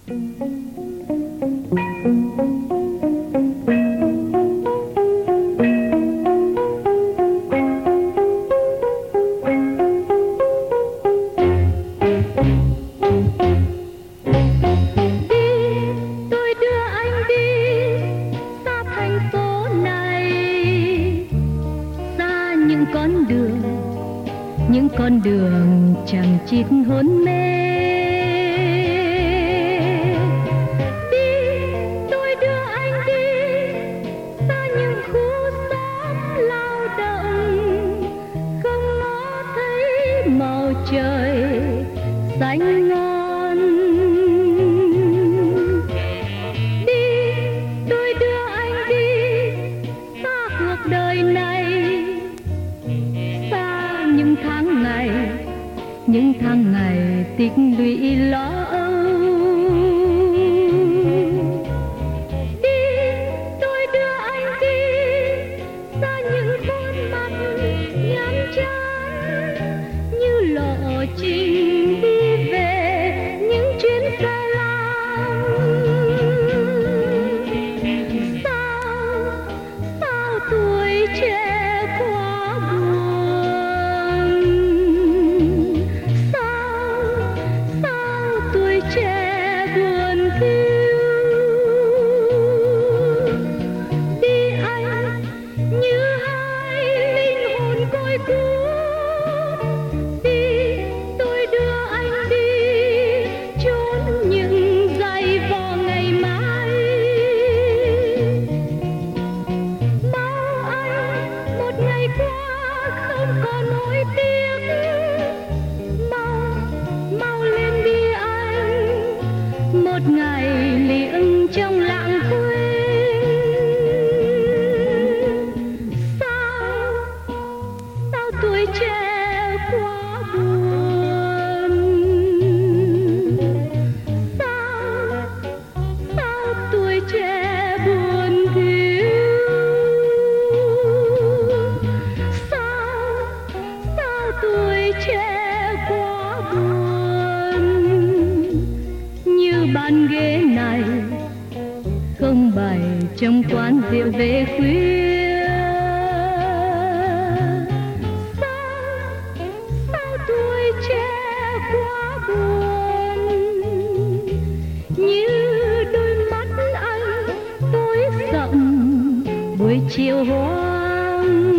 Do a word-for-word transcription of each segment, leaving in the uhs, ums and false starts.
con đường, những con đường chẳng chịt hôn mê. Đi, tôi đưa anh đi xa những khu xóm lao động, không ngó thấy màu trời xanh ngon. Đi, tôi đưa anh đi xa cuộc đời này, xa những tháng ngày, những tháng ngày tích lũy lo âu. Đi, tôi đưa anh đi xa những khuôn mặt nhàm chán, như lộ trình đi về những chuyến xe lao. Sao, sao tuổi trẻ quá buồn, sao, sao tuổi trẻ buồn thiêu. Đi anh như hai linh hồn côi cút, đi tôi đưa anh đi trốn những giày vò ngày mai. Mau anh một ngày qua không còn hối tiếc, mau mau lên đi anh một ngày liệng trong lãng quên. Sao, sao tuổi trẻ quá buồn, sao, sao tuổi trẻ buồn thiêu. Sao, sao tuổi trẻ quá buồn, như bàn ghế này không bày trong quán rượu về khuya. Sao, sao tuổi trẻ quá buồn, như đôi mắt anh tối sậm buổi chiều hoang.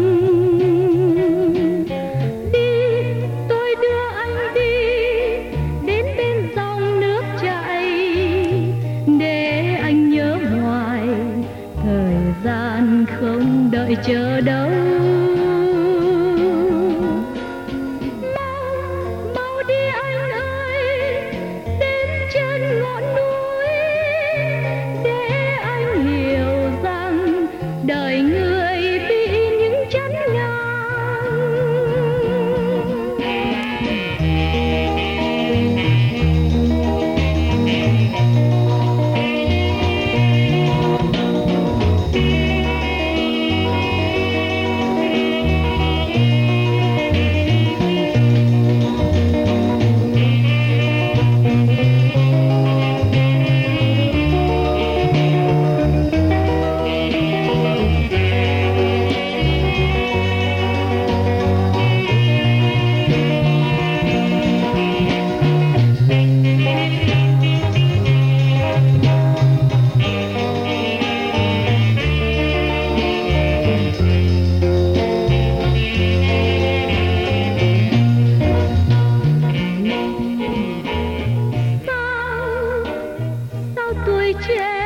Đi, tôi đưa anh đi đến bên dòng nước chảy, để anh nhớ hoài thời gian không đợi chờ đâu. Mau, mau đi anh ơi, đến chân ngọn núi, để anh hiểu rằng đời người bị những chắn ngang. Sao, sao tuổi trẻ